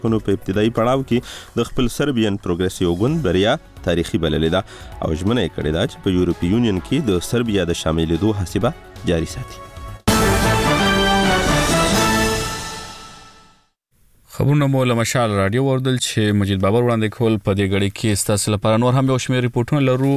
په ابتدایي پړاو کې د خپل سربیان پروګریسیو ګوند بریا تاریخي بللې ده او ژمنه یې کړې ده چې په یورپي یونین کې د سربیا د شاملېدو هڅې به جاري ساتي. خبرونه مو له مشال رادیو وردل چې مجید بابر وړاندې کول په دې غړي کې ستاسو لپاره نور هم یو شمېر ریپورتونه لرو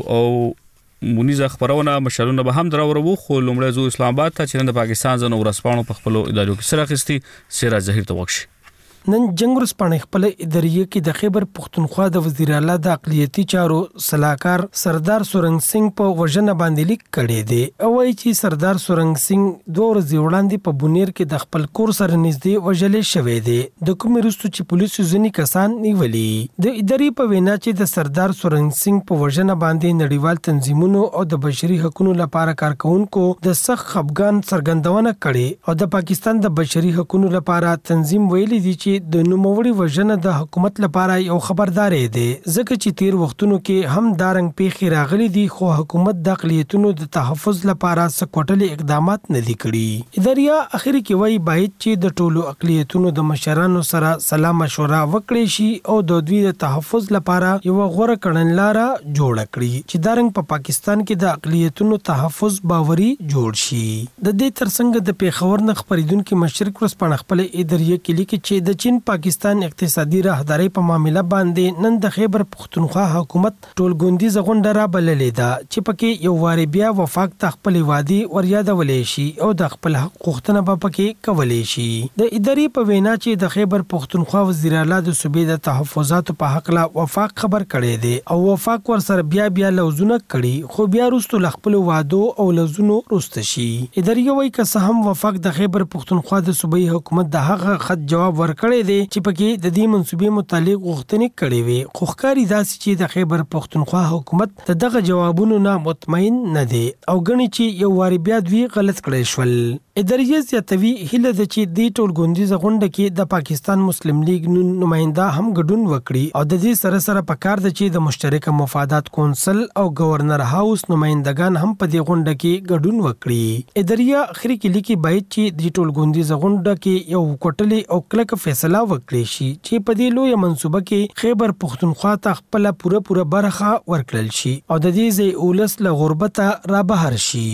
او مونیزه خبرونه مشالونه به هم دراورو خو لومړی زو اسلام آباد ته چې د پاکستان زنو ورسپانو په خپل ادارو کې سره اخیستي سراج ظهیر توقشي. نن جنگ ورسپانې خپل ادارې کې د خیبر پختونخوا د وزیر اعلی د اقلیتي چارو صلاحکار سردار سورنګ سنگ په وژنه باندې لیک کړی دی او وايي چې سردار سورنګ سنگ 2 ورځې وړاندې په بونیر کې د خپل کور سره نږدې وژلې شوی دی. د کوم وروسته چې پولیسو ځینې کسان نیولي د ادارې په وینا چې د سردار سورنګ سنگ په وژنه باندې نړیوال تنظیمونو او د بشري حقوقو لپاره کارکونکو د سخت خفګان څرګندونه کړې او د پاکستان د بشري حقوقو لپاره تنظیم ویلي دی چې د نوموړي وژنه د حکومت لپاره یو خبرداري دی ځکه چې تیر وختونو کې هم دارنګ پیښې راغلي دي خو حکومت د اقلیتونو د تحفظ لپاره سکوټلي اقدامات نه دي کړي. ادارې اخر کې وایي باید چې د ټولو اقلیتونو د مشرانو سره سلا مشوره وکړي شي او د دوی د تحفظ لپاره یو غوره کړنلاره جوړ کړي چې دارنګ په پاکستان کې د اقلیتونو تحفظ باوري جوړ شي. د دې ترڅنګ د پیښور نه خبرېدونکو مشرق ورسپانه خپل ادارې کې لیکي چې د چین پاکستان اقتصادي راهداري په معاملې باندې نن د خیبر پختونخوا حکومت ټولګوندیزه غونډه را بللې ده چې پکې یو واری بیا وفاق ته خپل وادي وريادولې شي او د خپل حق غوښتنه به پکې کولې شي. د ادارې په وینا چې د خیبر پختونخوا وزیر اعلی د صوبې د تحفظاتو په حق لا وفاق خبر کړي دي او وفاق ور سره بیا لوزونه کړي خو بیا وروسته خپل وادو او لوزونو روسته شي. ادارې وایي که هم وفاق د خیبر پختونخوا د صوبې حکومت د هغه خط جواب ورکړي دي چې پکې د دې منسوبې متعلق غوښتنې کړې وي خو ښکاري داسې چې د خیبر پختونخوا حکومت دغه جوابونو نه مطمئن نه دی او ګڼي چې یو واری بیا دوی غلط کړی شول. ادارې زیاتوي هیله ده چې د ټولګوندیزه غونډه کې د پاکستان مسلم لیگ نماینده هم ګډون وکړي او د دې سره پکار ده چې د مشترکه مفادات کونسل او گورنر هاوس نمائندگان هم په دې غونډه کې ګډون وکړي. ادارې اخري کې لیکي باید چې د ټولګوندیزه غونډه کې یو کوټلي او کلک فیصله وکړي شي چې په دې لوی منصوبه کې خیبر پختونخوا ته خپل پوره برخه ورکړل شي او د دې ځای اولس له غربت را بهر شي.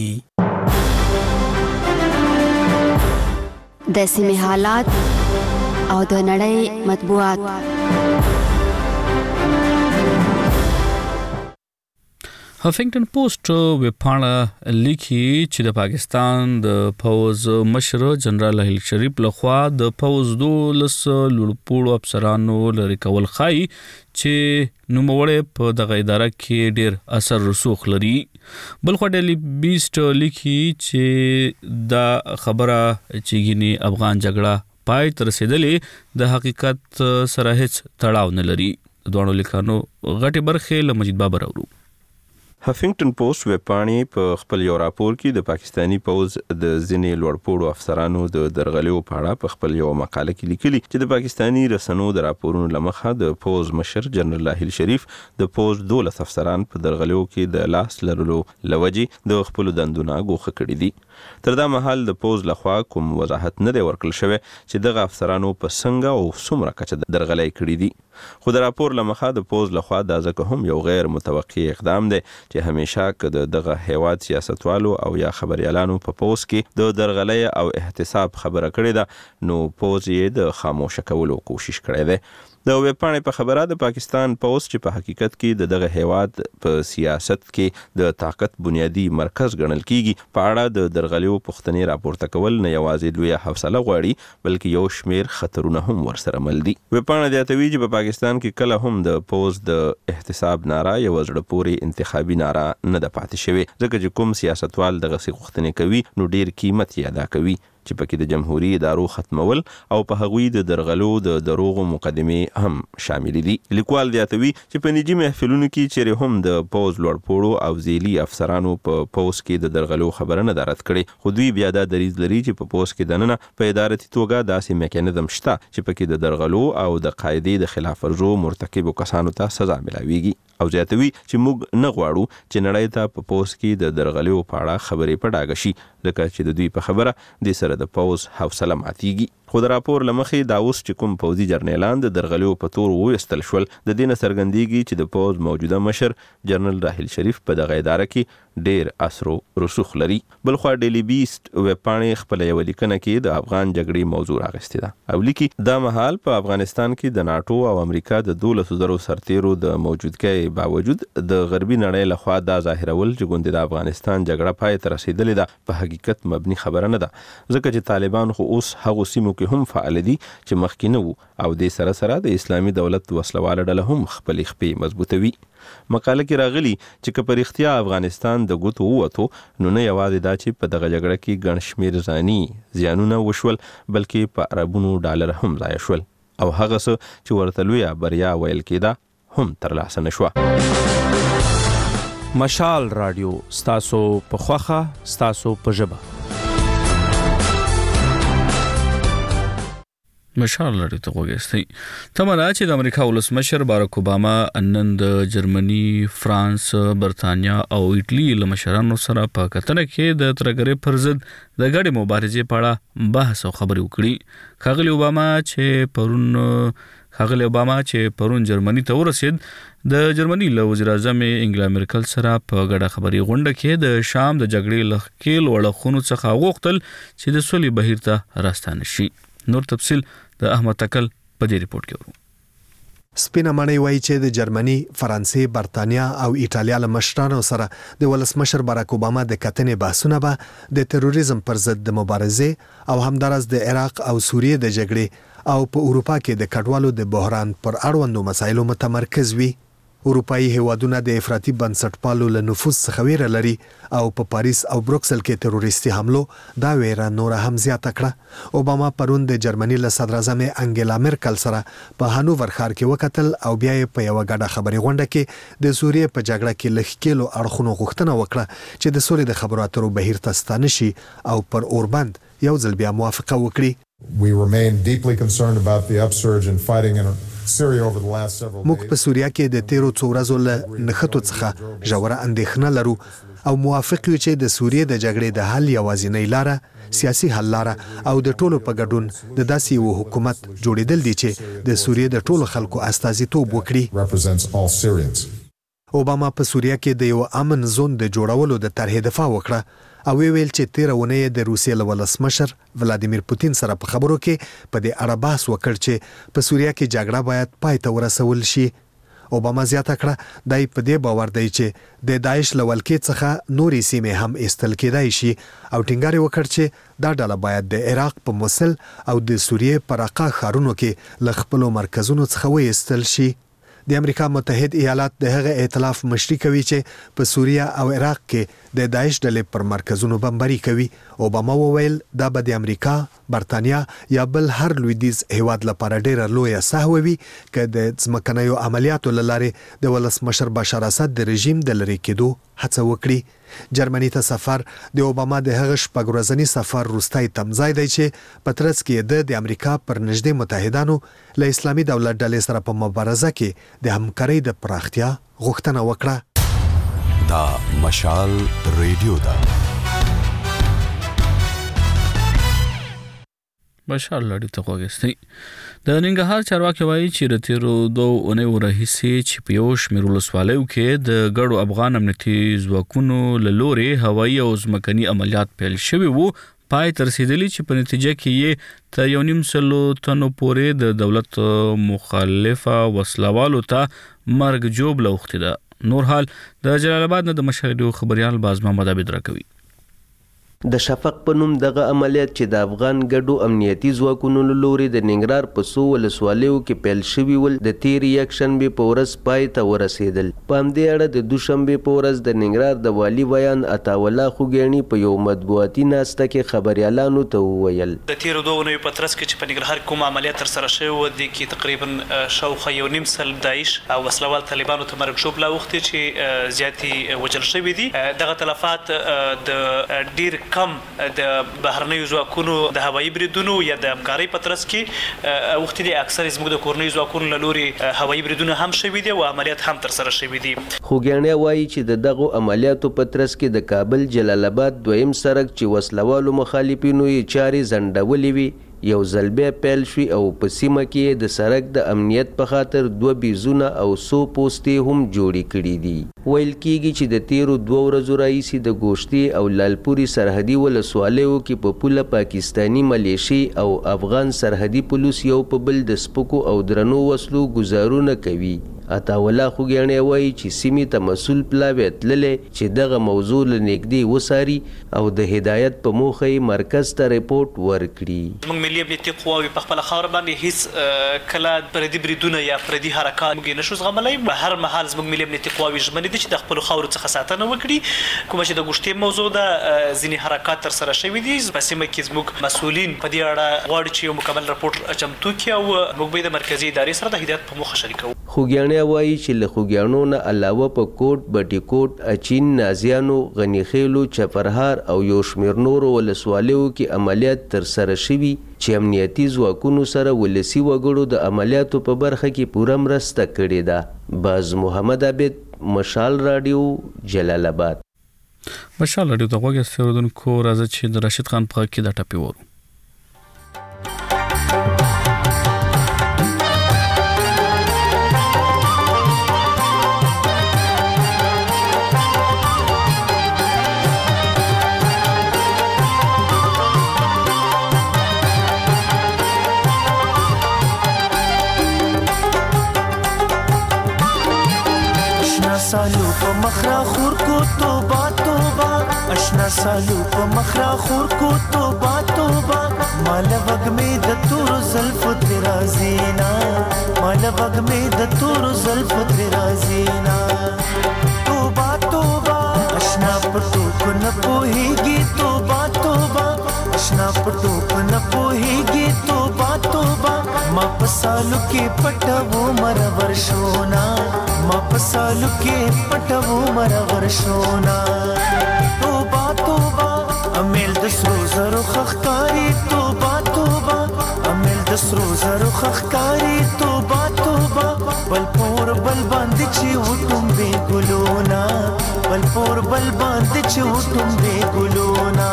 د سیمې حالات او د نړۍ مطبوعات. هفینګټن پوسټ ویبپاڼه لیکي چې د پاکستان د فوز مشر جنرال هیل شریف لخوا د فوز 12 لوړپوړو افسرانو لری کول خای چې نوموړی په دغه اداره کې ډیر اثر رسوخ لري. بلخو ډیلی بیسټ لیکي چې دا خبره چې ګینی افغان جګړه پای تر رسیدلې د حقیقت سره هیڅ تړاو نه لري. دوه لیکانو غټي برخه له مجید بابر اورو. هفینګټن پوسټ ویبپاڼې په خپل یو راپور کې د پاکستانی پوز د ځینې لوړپوړو افسرانو د درغلیو په اړه په خپل یو مقاله کې لیکلي چې د پاکستانی رسنیو د راپورونو لمخه د پوز مشر جنرال هیل شریف د پوز 12 افسران په درغلیو کې د لاس لرلو لوجې د خپل دندونه ګوښه کړي دي. تر دا مهال د پوز لخوا کوم وضاحت نه دی ورکړل شوی چې دغه افسرانو په څنګه او څومره کچه درغلي کړي دي. خو د راپور لمخه د پوز لخوا دا ځکه هم یو غیر متوقع اقدام دی چې همیشه که دغه هیواد سیاستوالو او یا خبريالانو په پوز کې د درغلي او احتساب خبره کړې ده نو پوز یې د خاموش کولو کوشش کړی دی. د ویبپاڼې په خبره د پاکستان پوز چې په حقیقت کې دغه هیواد په سیاست کې د طاقت بنیادی مرکز ګڼل کیږي په اړه د درغلیو پوښتنې راپورته کول نه یوازې لوی حوصله غواړي بلکې یو شمیر خطرونه هم ورسره مل دي. ویبپاڼه زیاتوي چې په پاکستان کې کله هم د پوز د احتساب ناره یو زړه پوري انتخابي ناره نه ده پاتې شوی ځکه چې کوم سیاستوال دغه غوښتنې کوي نو ډیر قیمت یې ادا کوي چې پکې د جمهوریت ادارو ختمول او په هغوی د درغلو د دروغو مقدمه هم شامل دي. لیکوال زیاتوي چې په نجی محفلونو کې چیرې هم د پوز لوړپوړو او ذیلی افسرانو په پوز کې د درغلو خبره نه درت کړي خو دوی بیا د دریز لري چې په پوز کې دننه په ادارتي توګه داسې میکانیزم شته چې پکې د درغلو او د قاعده د خلاف ورزو مرتکب کسانو ته سزا ملاويږي. او زیاتوي چې موږ نه غواړو چې نړۍ ته په پوز کې د درغلیو په اړه خبرې په ډاګه شي لکه چې د دوی په خبره د سره د پوز حوصله ماتيږي. خو د راپور لمخې دا اوس چې کوم پوځي جرنیلان د درغلیو په تور وویستل شول د دې نه څرګندېږي چې د پوځ موجوده مشر جنرال راحیل شریف په دغه اداره کې ډیر اثر رسوخ لري. بلخوا ډیلی بیست ویبپاڼې خپله یوه لیکنه کې د افغان جګړې موضوع راغستې ده او لیکي دا مهال په افغانستان کې د ناټو او امریکا د 12,000 سرتیرو د موجودګۍ باوجود د غربي نړۍ لخوا دا ظاهرول چې ګوندې د افغانستان جګړه پای ته رسېدلې ده په حقیقت مبني خبره نه ده، ځکه چې طالبان خو اوس هغو سیمو کې هم فعال دي چې مخکې نه وو او دې سره سره د اسلامي دولت وسلواله ډله هم خپلې خپې مضبوطوي. مقاله کې راغلي چې که په رښتیا افغانستان د ګوتو ووتو نو نه یوازې دا چې په دغه جګړه کې ګڼ شمېر ځاني زیانونه وشول بلکې په اربونو ډالر هم ضایع شول او هغه څه چې ورته لویه بریا ویل کېده هم ترلاسه نه شوه. مشال رادیو ستاسو په خوښه ستاسو په ژبه. مشال لري ته وګورئ تمنا چې د امریکا ولسمشر باراک اوباما نن د جرمني، فرانس، برتانیا او ایټالي له مشرانو سره په کتنه کې د ترګرې پر ضد د ګډې مبارزې په اړه بحث او خبرې وکړي. ښاغلي اوباما چې پرون جرمني ته ورسید د جرمني له وزیر اعظم انګلا مرکل سره په ګډه خبري غونډه کې د شام د جګړې لخکېل وړخونو څخه غوښتل چې د سولې بهیر ته راستانه شي. نور تفصیل د احمد تکل په دې ریپورت کې ورو. سپینه مړی وایي چې د جرمني، فرانسې، برتانیا او ایټالیا له مشرانو سره د ولسمشر باراک اوباما د کتنې بحثونه به د تروریزم پر ضد د مبارزې او همدارس د عراق او سوریې د جګړې او په اروپا کې د کډوالو د بحران پر اړوندو مسایلو متمرکز وي. اروپایي هیوادونه د افراطي بنسټپالو له نفوذ څخه ویره لري او په پاریس او بروکسل کې تروریستي حملو دا ویره نوره هم زیاته کړه. اوباما پرون د جرمني له صدر اعظم انګلا مرکل سره په هانوور ښار کې وکتل او بیا یې په یوه ګډه خبري غونډه کې د سوریې په جګړه کې له ښکېلو اړخونو غوښتنه وکړه چې د سولې د خبرو اترو بهیر ته ستانه شي او پر اوربند یو ځل بیا موافقه وکړي. We remain deeply concerned about the upsurge in fighting in Syria over the last several days. موږ په سوریه کې د تیرو څو ورځو له نښتو څخه ژوره اندېښنه لرو او موافق یو چې د سوریې د جګړې د حل یوازینۍ لاره سیاسي حل لاره او د ټولو په ګډون د داسې یو حکومت جوړېدل دي چې د سوریې د ټولو خلکو استازیتوب وکړي. اوباما په سوریه کې د یو امن زون د جوړولو د طرحې دفاع وکړه او ویل چې 13 اونۍ د روسیې له ولسمشر ولادیمیر پوتین سره په خبرو کې په دې اړه بحث وکړ چې په سوریه کې جګړه باید پای ته ورسول شي. اوباما زیاته کړه دای په دې باور دی چې د داعش له ولکې څخه نورې سیمې هم ایستل کېدای شي او ټینګار وکړ چې دا ډله باید د عراق په موصل او د سوریې په راقه ښارونو کې له خپلو مرکزونو څخه وایستل شي. د امریکا متحد ایالات د هغه ائتلاف مشري کوي چې په سوریه او عراق کې د داعش ډلې پر مرکزونو بمباري کوي. اوباما وویل دا به د امریکا، برتانیا یا بل هر لویدیځ هیواد لپاره ډیره لویه سهوه وي که د ځمکنیو عملیاتو له لارې د ولسمشر بشار اسد د رژیم د لرې کېدو هڅه وکړي. جرمني ته سفر د اوباما د هغه شپږ ورځني سفر وروستی تمځای دی چې په ترڅ کې د امریکا پر نږدې متحدانو له اسلامي دولت ډلې سره په مبارزه کې د همکارۍ د پراختیا غوښتنه وکړه. دا مشال ریډیو ده. مشال لري ته وګورئ. د ننګرهار چارواکي وایي چې د تیرو 2 اونیو راهیسې چې په یو شمېر ولسوالیو کې د ګډو افغان امنیتي ځواکونو له لورې هوایي او ځمکني عملیات پیل شوي وو پای ته رسېدلي چې په نتیجه کې یې تر 1.5 تنو پورې د دولت مخالفه وسلوالو ته مرګ ژوبله اوښتې ده. نور حال د جلال آباد نه د مشاهدو خبريال باز محمد عابد راکوي. د شفق په نوم دغه عملیات چې د افغان ګډو امنیتي ځواکونو له لورې د ننګرهار په څو ولسوالیو کې پیل شوي ول د تېرې یکشنبې په ورځ پای ته ورسېدل. په همدې اړه د دوشنبې په ورځ د ننګرهار د والي ویان عطاالله خوږیاڼي په یو مطبوعاتي ناسته کې خبریالانو ته وویل د تېرو 2 اونیو په ترڅ کې چې په ننګرهار کوم عملیات ترسره شوي وو دې کې تقریبا شاوخوا 1.5 سل داعش او وسلوال طالبانو ته مرګ ژوبله اوښتې چې زیاتې وژل شوي دي. دغه تلفات د ډېر کم د بهرنیو ځواکونو د هوایي بریدونو یا د همکارۍ په ترڅ کې اوښتې دي. اکثر زموږ د کورنیو ځواکونو له لورې هوایي بریدونه هم شوي دي او عملیات هم ترسره شوي دي. خوږیاڼي وایي چې د دغو عملیاتو په ترڅ کې د کابل جلال آباد دویم سړک چې وسلوالو مخالفینو یې چارې ځنډولې وي یو ځل بیا پیل شوي او په سیمه کې د سړک د امنیت په خاطر 2 بیزونه او 100 پوستې هم جوړې کړي دي. ویل کېږي چې د تیرو 2 ورځو راهیسې د ګوشتې او لالپوري سرحدي ولسوالیو کې په پوله پاکستاني ملیشي او افغان سرحدي پولیس یو په بل د سپکو او درنو وسلو ګزارونه کوي. عطاالله خوږیاڼی وایي چې سیمې ته مسؤل پلاوی تللی چې دغه موضوع له نږدې وڅاري او د هدایت په موخه یې مرکز ته ریپورټ ورکړي. موږ ملي امنیتي قواوې په خپله خاوره باندې هیڅ کله پردي بریدونه یا پردي حرکات موږ یې نشو زغملی. په هر مهال زموږ ملي امنیتي قواوې ژمنې دي چې د خپلو خاورو څخه ساتنه وکړي. کومه چې د ګوشتې موضوع ده ځینې حرکات ترسره شوي دي. په سیمه کې زموږ مسؤلین په دې اړه غواړي چې یو مکمل راپورټ چمتو کړي او موږ به د مرکزي ادارې سره د هدایت په موخه شریکوو. خوږیاڼی وایي چې له خوږیاڼو نه علاوه په کوټ، بټي کوټ، اچین، نازیانو، غني خیلو، چپرهار او یو شمېر نورو ولسوالیو کې عملیات ترسره شوي چې امنیتي ځواکونو سره ولسي وګړو د عملیاتو په برخه کې پوره مرسته کړې ده. باز محمد عابد، مشال رادیو، جلال آباد. مشال رادیو ته غوږ استوردونکو راځي چې د راشد خان په کې د ټپي ورو. سالو په مخرا خور کو توبه توبه، اشنا سالو په مخرا خور کو توبه توبه، مال وګ می د تور زلف تیرا زینا، مال وګ می د تور زلف تیرا زینا. توبه توبه اشنا پټو کو نه پوهیږي، توبه توبه اشنا پټو کو نه پوهیږي، توبه توبه ما پسالو کې پټو مر ورشونا، ما پسالو کې پټو مر ورشونا. توبه توبه امیل د سرو زرو خخکاری، توبه توبه امیل د سرو زرو خخکاری، توبه توبه بل پور بل باندې چې وټم به ګلونا، بل پور بل باندې چې وټم به ګلونا.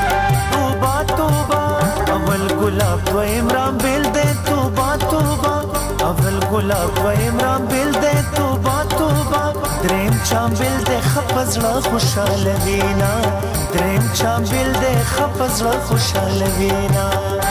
توبه توبه اول ګلاب و عمران بیل دې، توبه توبه اول ګلاب و عمران بیل دې، توبه توبه دریم چامبل دې خپزړه خوشاله وینا، دریم چامبل دې خپزړه خوشاله وینا.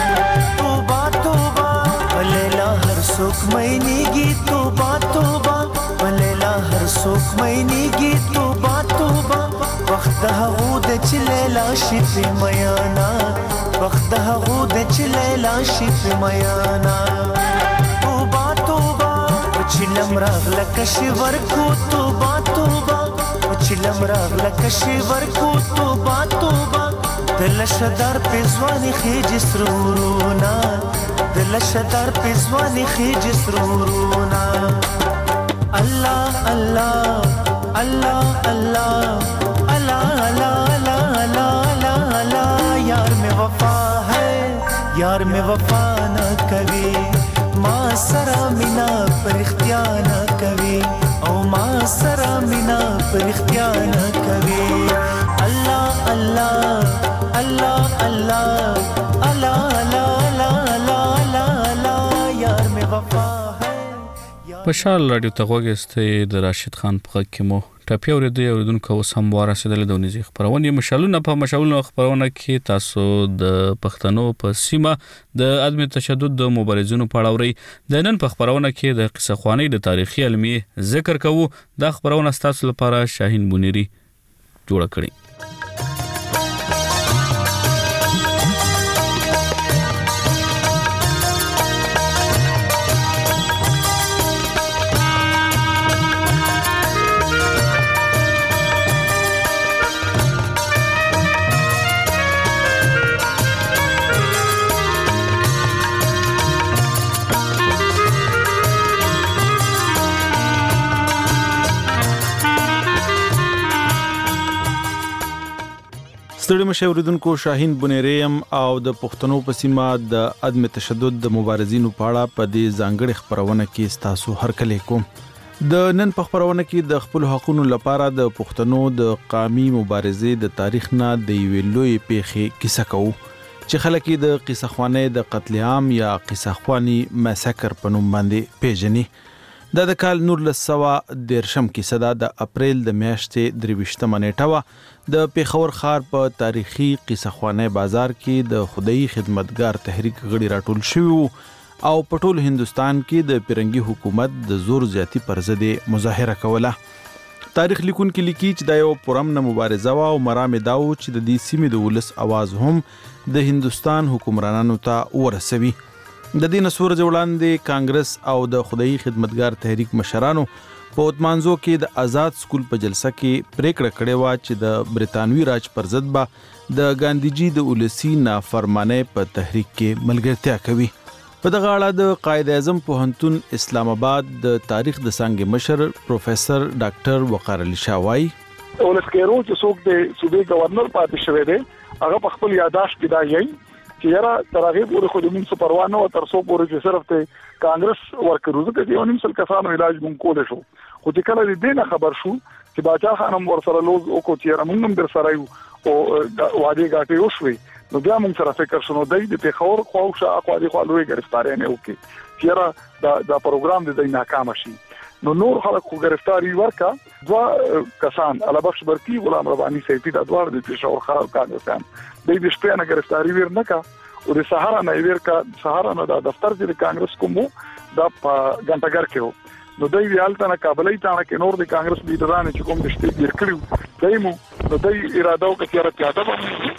توبه توبه لیلا هر څوک مینېږي، توبه توبه لیلا هر څوک مینېږي، توبه توبه وخت هغو د چې لیلا شي په میانا، وخت هغو د چې لیلا شي په میانا. توبه توبه چلم راغله کشي ورکو، توبه توبه چلم راغله کشي ورکو، توبه توبه دل شدار پزوانی خیج سرورونا، دل شدار پزوانی خیج سرورونا. الله الله الله الله الله الله الله الله یار میں وفا ہے، یار میں وفا نہ کبھی، ما سرا مینا پر اختیار نہ کوي، او ما سرا مینا پر اختیار نہ کوي. الله الله الله الله الله الله الله الله یار می وفا ہے. مشال رادیو ته غوږی د راشد خان په غږ کې مو ټپی اورېدو اوریدونکو اوس هم ورسېدل د ونیزي خبرونه مشالونه په مشالونه خبرونه کې تاسو د پښتنو په سیمه د عدم تشدد د مبارزینو په اړه اورئ. د نن په خبرونه کې د قصه خوانی د تاریخي علمي ذکر کوو. دا خبرونه تاسو لپاره شاهین بونيري جوړ کړی. ستړي مشوریدونکو شاهین بونيریم او د پښتنو په سیمه د عدم تشدد د مبارزینو په اړه په دې ځانګړي خبرونه کې تاسو هرکلی کوم. د نن په خبرونه کې د خپل حقوقو لپاره د پښتنو د قومي مبارزې د تاریخ نه د ویلوې پیښې کیسه کوو. چې خلک د قصه خوانۍ د قتل عام یا قصه خواني مساکر په نوم باندې پیژني. د کال 1913 کې صدا د اپریل د میاشتې 23 نیټه وا د پیښور ښار په تاریخي قصه خوانۍ بازار کې د خدای خدمتګار تحریک غړي راټول شوي او په ټول هندستان کې د پیرنګي حکومت د زور زیاتی پر ضد مظاهره کوله. تاریخ لیکونکو لیکي چې دا یو پرامن مبارزه وا او مرام داو چې د دې سیمې د ولس आवाज هم د هندستان حکمرانانو ته ورسوي. د دې نسور وړاندې کانګرس او د خدای خدمتګار تحریک مشرانو په اتمانزو کې د آزاد سکول په جلسه کې پریکړه کړې و چې د برتانوي راج پر ضد به د ګاندیجی د ولسی نافرمانی په تحریک کې ملګرتیا کوي. په دغه اړه د قائد اعظم پوهنتون اسلام آباد د تاریخ د څانګې مشر پروفیسور ډاکټر وقار علي شاه وايي ولس کېرو چې څوک د صوبې گورنر پاتې شوی دی هغه په خپل یاداشت کې دا یي چې یاره ترغه پورې خو د موږ څه پروا نه و تر څو پورې چې صرف ته کانګرس ورکړو ځکه چې ونیم سل کسانو علاج مونږ کول شو خو چې کله دې نه خبر شو چې باچا خانم ورسره لوز او کو چې موږ هم در سره یو او وادي غاټي وشوي نو بیا موږ سره فکر شنو د پیښور خواوشه اقوالي خلوی گرفتاری نه وکي چې یاره دا پروګرام د ناکام شي. نو نور خلک خو گرفتاری ورکا دوا کسان علبخش برکی غلام ربانی سیفی د ادوار د پیښور خار کانګرسان د دې شپه نه گرفتاری ور نه کا او د سهارا نه ور کا سهارا نه د دفتر د کانګرس کومو د غنټګر کې نو دوی ویالته نه کابلې تانه کې نور د کانګرس لیډرانو چې کوم د شته ګر کړو دایمو نو دوی اراده وکړه چې راځي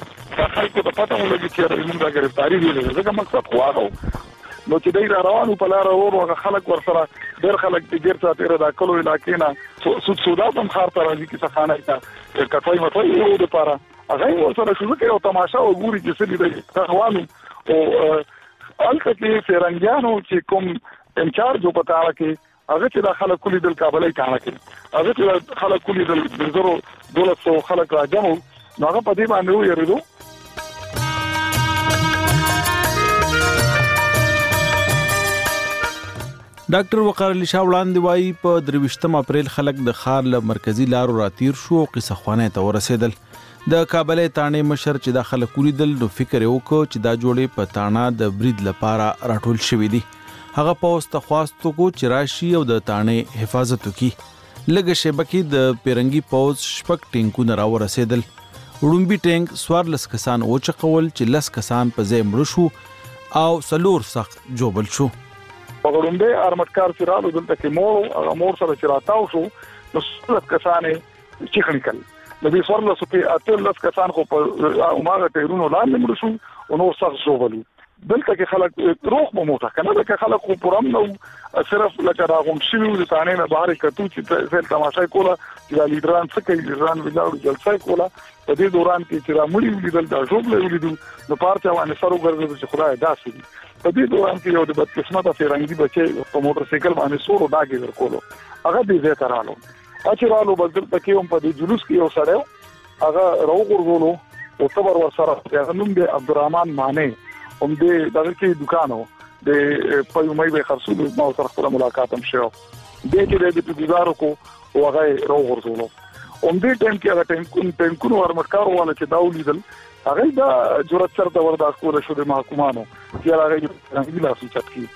په خلکو ته پته ولګي چې موږ د گرفتاری ویل دغه مقصد خو هغه نو چې دوی روانو په لار ورو خلک ورسره ډېر خلک د ګیر ساتره د کلو علاقې نه سودا هم خار ته راځي چې څخانه تا کټوي مټوي یو د پاره هغه ورسره شروع کوي او تماشا وګوري چې څه دي روانو او الکه کې فرنګیانو چې کوم انچارج په تاړه کې هغه چې د خلک کلی د کابلې تاړه کې هغه چې خلک کلی د زرو دولت سو خلک راځمو نو هغه په دې باندې ویریدو. ډاکټر وقار علي شاه وړاندې وایي په 23 اپریل خلک د ښار له مرکزی لارو راتیر شو او قصه خوانۍ ته ورسېدل. د کابلې تانې مشر چې د خلک ولیدل نو فکر یې وکړ چې دا جوړې په تاڼه د برید لپاره راټول شوي دي. هغه پوس ته خواستو کو چې راشي او د تاڼې حفاظت وکړي. لږه شیبه کې د پیرنګي پوز شپږ ټینکونه راورسېدل. وړومبي ټینک 14 کسان وچقول چې 10 کسان په ځای مړه شو او 4 سخت جوبل شو. وګړمبه ارمټکار چې رالو دلته کې مور سره چې راتاو شو نو 16 کسانې چیخنی کړل د دې سوړل سو په اتل کسان خو په عمره ټیرونو لاندې مړ شو او نور سخت جوبلو دلته کې خلک روح مو موته کنه دلته خلک خو پرم نو صرف لکه راغوم شوی د تانې نه بهر کتو چې فل تماشا کوله چې لیډران څه کوي لیډران ولاړو جلسه کوله په دې دوران کې چې را مړی ولیدل دا جوړل ولیدو نو پارچا باندې سره ګرځي چې خدای داسې دي. په دې دوران کې یو د بدقسمته فرنګي بچي په موټر سایکل باندې سورو داګي ورکولو هغه دې زه ترالو اچرالو بدل پکې هم په دې جلوس کې یو سړیو هغه راوغورځولو او صبر ورسره هغه نوم دی عبدالرحمن مانه هم دې دغه کې دکانو د پېومې به خرڅول ما سره خپل ملاقات هم شو دې کې د گزارو کو او هغه راوغورځولو هم دې ټیم کې هغه ټینکونو ورمټکارو والا چې داولیدل هغه دا جرأت سره د وردا کول شو د محکومانو چې هغه څنګه لاسو چت کی.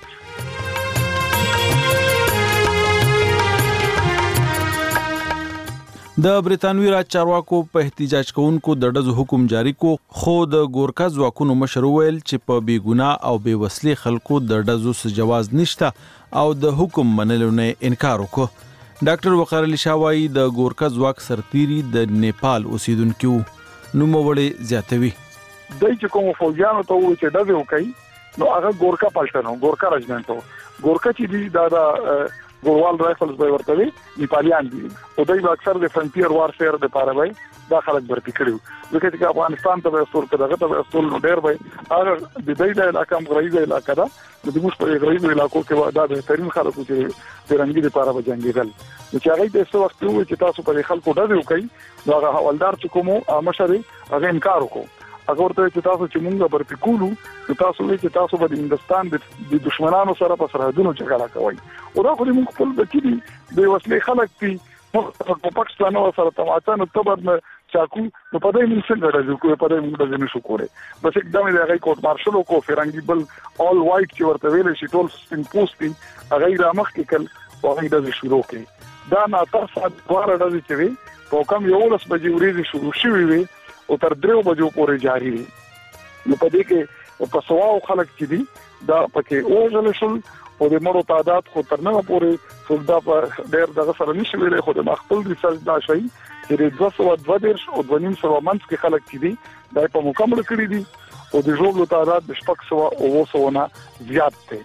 د برتانوي راج چارواکو په احتجاج کوونکو د ډزو حکم جاری کو خو د ګورکا ځواکونو مشر ویل چې په بیګنا او بے وسلې خلکو د ډزو څخه جواز نشته او د حکم منلو نه انکار وکړ. ډاکټر وقار علي شاه وايي د ګورکا ځواک سرتيري د نیپال اوسیدونکو نو موړې زیاتوي. دای چې کوم فوجانو ته و چې دغه وکي نو هغه ګورکا پالټنو ګورکا رجمنټو ګورکا چې دی دا ګوروال رایفلز به ورته وي نیپالیان دي او دوی اکثر د فرنټیر وارفیر د پاره وي دا خلک برتی کړو ځکه چې افغانستان ته به ستور کړه ته به ستور نو ډیر وي هغه د دې د علاقې غریبه علاقې ده د موږ په غریبه علاقو کې دا د ترين خلکو چې ترنګي د پاره بجنګیدل چې هغه د څه وخت وي چې تاسو په خلکو ډزې وکړي نو هغه حوالدار چې کومو مشري هغه انکار وکړو هغه ورته چې تاسو چې مونږه برتی کولو نو تاسو وی چې تاسو به د هندستان د دشمنانو سره په سرحدونو جګړه کوي او دا خو موږ خپل بچی دي د وسلې خلک دي په پاکستان او سره تماچا نو تبر چاکو نو په دې موږ څنګه راځو کوی په دې موږ نه شو کوله بس एकदम د هغه کوټ مارشل کو فرنګي بل اول وایټ چې ورته ویل شي ټول سپین پوسټي هغه رامخ کې کل او هغه د شروع کې دا نه تر سات دواره د چې وي په کوم یو لس بجې ورځې شروع شوې وي او تر 3 بجو پورې جاری وي نو په دې کې په سواو خلک چې دي دا پکې اوجل شول او د مړو تعداد خو تر نه پورې فلدا په ډېر دغه سره نشي ویلې خو د مخکل ریسرچ دا شي چې 222 او 2.5 منځ کې خلک چې دي دا په مکمل کړی دي او د ژوند تعداد د 600 او 200 نه زیات دی.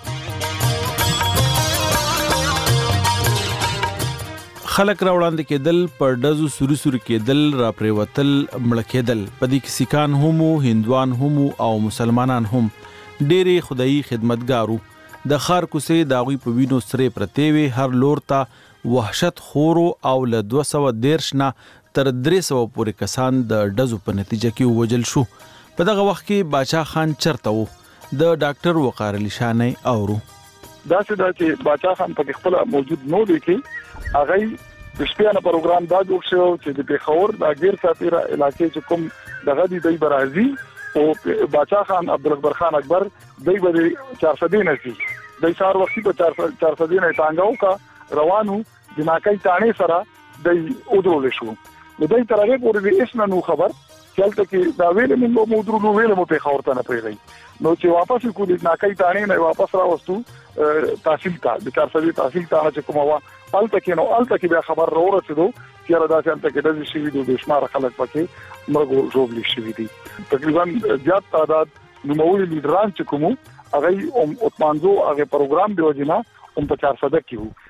خلک راوړاندې کېدل پر ډزو سوري کېدل را پریوتل مړ کېدل پدې کې سیکان هم هندوان هم او مسلمانان هم ډېری خدایي خدمتګارو د خار کوسې داوی په وینو سره پرتېوي هر لور ته وحشت خورو او له 213 نه تر 300 پورې کسان د ډزو په نتیجه کې وژل شو. په دغه وخت کې باچا خان چرته وو د ډاکټر وقار علي شاه نه اورو دا چې باچا خان په خپل موجود نو دی کې هغه د شپږ پروګرام دا جوړ شو چې د پیښور د غیر ساتيره علاقې چې کوم دغه دی برازي او باچا خان عبدالکبر خان اکبر دای به 400 نه شي د سار وختي په 400 نه ټانګاو کا روانو د ناکای تانه سره د اودرول شو نو دای ترغه پورې هیڅ نه خبر چلته کې دا ویل موږ مودرو ویل مو پیښور ته نه پیږي نو چې واپس کو د ناکای تانه نه واپس راوستو تحصیل تا د 400 تحصیل تا چې کومه وا الته کې نو الته کې به خبر راورسېدو چې را داسې الته کې د شي د شمار خلک پکې مرګ جوړ شي دي تقریبا زیات تعداد نوموړي لیډران چې کوم هغه اوتمانزو هغه پروګرام دی وجنا په 400 کې وو.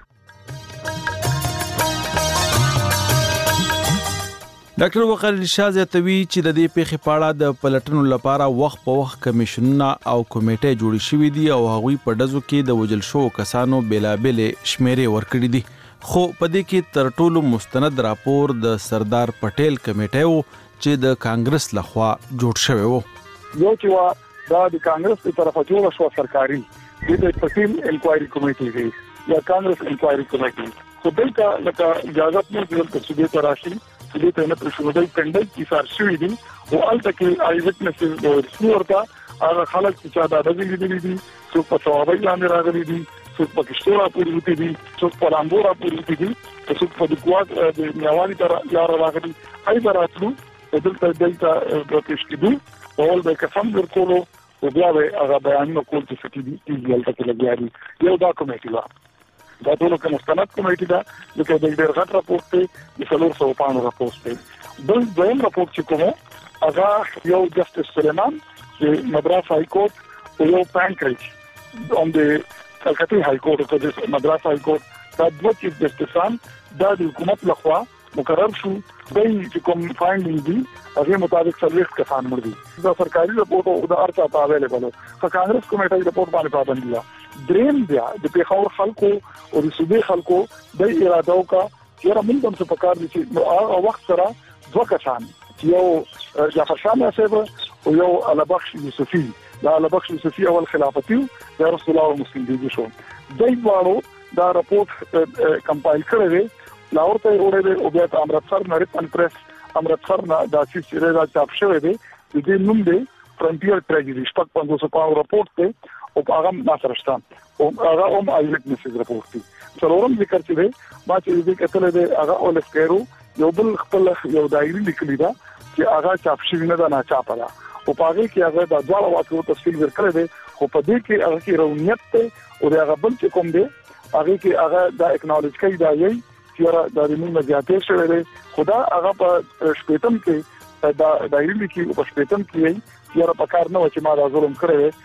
ډاکټر وقار علي شاه زیاتوي چې د دې پیښې په اړه د پلټنو لپاره وخت په وخت کمیشنونه او کمیټې جوړې شوې دي او هغوی په ډزو کې د وژل شوو کسانو بیلابل شمیرې ورکړي دي خو په دې کې تر ټولو مستند راپور د سردار پټیل کمیټې وو چې د کانګرس لخوا جوړ شوی وو. یو چې دا د کانګرس په طرفه جوړ شو سرکاري د پټیل انکوایري کمیټې دی یا کانګرس انکوایري کمیټې خو دلته لکه اجازه نه ورکړل چې د راشي دې ته نه پرشودای کندل چې سار شوی دي او الته کې آی وټنسز د ورته هغه خلک چې دا د دې دي څو په ثوابي لاندې راغلي دي څو په کشتورا پورې دي څو په لامبورا پورې دي څو په دکوات د نیوالي تر لار راغلي آی براتلو دلته د کشکدو اول به قسم ورکولو او بیا به هغه بیانونه کول چې څه دي چې دلته کې لګیاري یو دا کومېټي وا دا ټول کوم مستند کمیټه دا چې د ډېر غټ راپورټ دی د 300 پاڼو راپورټ دی بل دویم راپورټ چې کوم هغه یو جسټس سلیمان چې مدراس های کورټ او یو پانکریج هم د کلکته های کورټ او د مدراس های کورټ دا دوه چیف جسټسان دا د حکومت لخوا مقرر شو چې کوم فایندینګ دي هغه مطابق سرویس کسان مړ دي دا سرکاري راپورټ او د ارچا په اویلیبل او کانګرس کمیټه راپورټ باندې پابندي ده دریم بیا د پیښور خلکو او د صوبې خلکو د اراده وکړه چې را موږ هم څه پکار دي چې نو هغه وخت سره دوه کسان یو جعفر شاه صاحب او یو علبخش یوسفی دا علبخش یوسفی اول خلافتي د رسول الله مسلم دي شو دای وړو دا راپورټ کمپایل کړی دی لاهور ته وړي او بیا امرتسر نریتن پریس امرتسر نه دا چې را چاپ شوی دی د دې نوم دی فرنټیر ټریجری شپږ 500 پاو راپورټ دی او هغه ناصر شتان او هغه هم ایلټ میسج راپورټ دی څلورم ذکر چې دی ما چې دې کتل دی هغه اول سکیرو یو بل خپل یو دایری لیکلی دا چې هغه چاپ شوی نه دا نه چاپه دا او پاره کې هغه د ډول واقعو تفصیل ورکړی دی خو په دې کې هغه کې رونیت ته او هغه بل چې کوم دی هغه کې هغه دا اکنالج کوي دا یي چې دا د موږ زیاتې شوی دی خدا هغه په شپېتم کې دا دایری لیکي په شپېتم کې یې په کار نه و چې ما دا ظلم کړی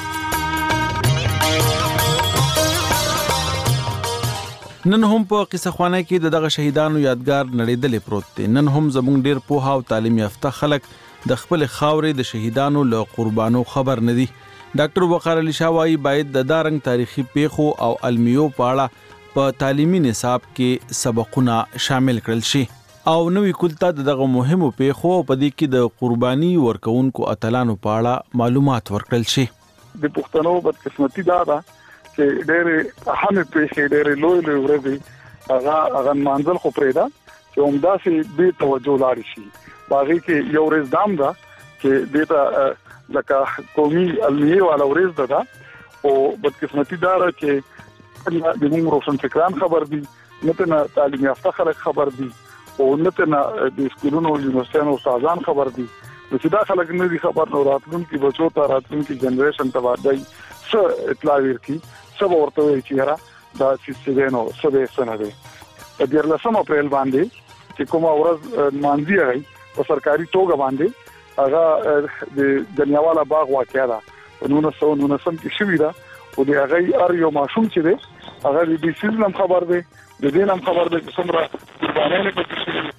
نن هم په قصه خوانه کې دغه شهیدانو یادګار نړیدلې پروت دی. نن هم زموږ ډیر پوها او تعلیم یافته خلک د خپل خاورې د شهیدانو له قربانو خبر نه دي. ډاکټر وقار علي شاه وايي باید د دارنګ تاریخي پیښو او علمیو په اړه په تعلیمي نصاب کې سبقونه شامل کړل شي او نوې کلته دغه مهمو پیښو په دې کې د قرباني ورکوونکو اتلانو په اړه معلومات ورکړل شي. د پښتنو بدقسمتي دا ده چې ډېر اهم پیښې ډېر لوی ورځي هغه منځل خو پرېدا چې همداسې به توجه لاړ شي. باغې کې یو ورځ دام ده چې دیتا لکه قومي علمیه والا ورځ ده او بدقسمتي دار چې د موږ روشن فکران خبر دي، نته تعلیم یافته خلک خبر دي او نته د سکولونو یونیورسيټونو استادان خبر دي. چې دا خلک نه دي خبر، نو راتلونکي بچو ته راتلونکي جنریشن ته وایي څه اطلاع ورکړي، څه ورته وایي چې را دا چې نو څه به سن ده. د 14 اپریل باندې چې کومه ورځ مانځي راي په سرکاري توګه باندې هغه د دنیاوالا باغ واقعا ده 1999 کې شوې ده او د هغه ار یو ماشوم چې ده هغه د دې سیستم خبر ده، د دې نام خبر ده چې څومره قربانۍ پکې شوې.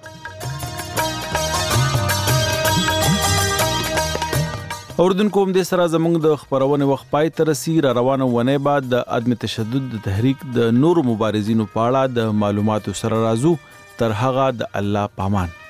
اوردونکو هم د سره زموږ د خبرونه وخت پای تر سي روانه ونه بعد د عدم تشدد د تحریک د نور مبارزینو په اړه د معلوماتو سره راځو. تر هغه د الله پامان.